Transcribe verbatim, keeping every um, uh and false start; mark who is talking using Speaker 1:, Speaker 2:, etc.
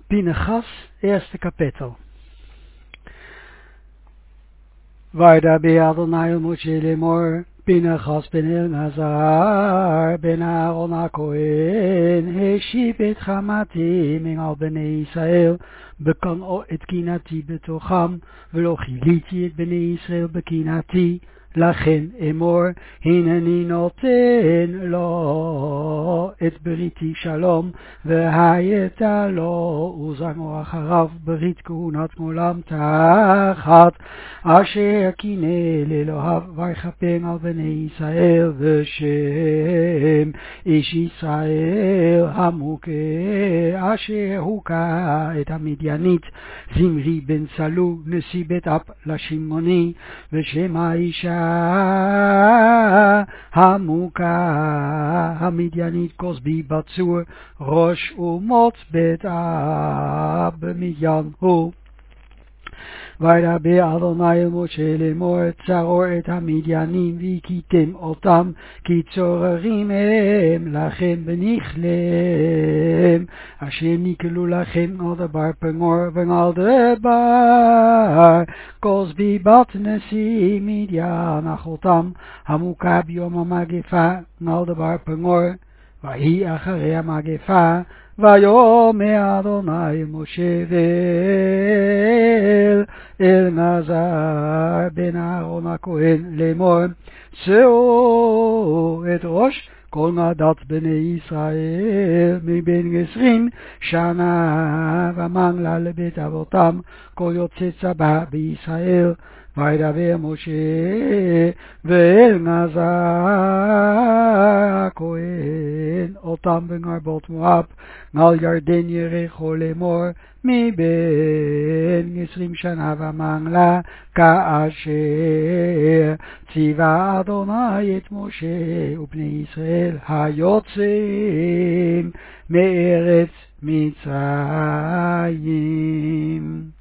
Speaker 1: Pinchas, eerste kapitel. Vaida be Adonai Moshe lemor, Pinchas ben Elazar, ben Aaron HaKohen, heshib et chamati min al bnei Israel, bekan o et kinati betocham, velo chiliti et bnei Israel bekinati, לכן אמור, הנני נותן לו את בריתי שלום, והייתה לו וזרעו אחריו ברית כהונת עולם תחת, אשר קינא לאלוהיו ויכפר על בני ישראל, ושם איש ישראל המוכה, אשר הוכה את המדיינית, זמרי בן סלו נשיא בית אב לשמעוני, ושם האישה המוכה המדיינית כוסבי בצור, ראש אומות בית אב במדיין הוא. וידבר אדוני אל משה לאמור, צרור את המדיינים והכיתם אותם, כי צוררים הם לכם ונכלם, אשר נקלו לכם על דבר פמור ועל דבר כוסבי בת נשיא מדיין אחותם, המוכה ביום המגפה על דבר פמור. ויהי אחרי המגפה, ויאמר אדוני אל משה ואל אלעזר בן אהרון הכהן לאמור, שאו את ראש כל נדת בני ישראל מבין עשרים שנה ומעלה לבית אבותם, כל יוצא צבא בישראל. וידבר משה ואלעזר הכהן אותם בנרבות מואב על ירדן יריחו לאמור, מבין עשרים שנה ומעלה, כאשר ציווה אדוני את משה ובני ישראל היוצאים מארץ מצרים.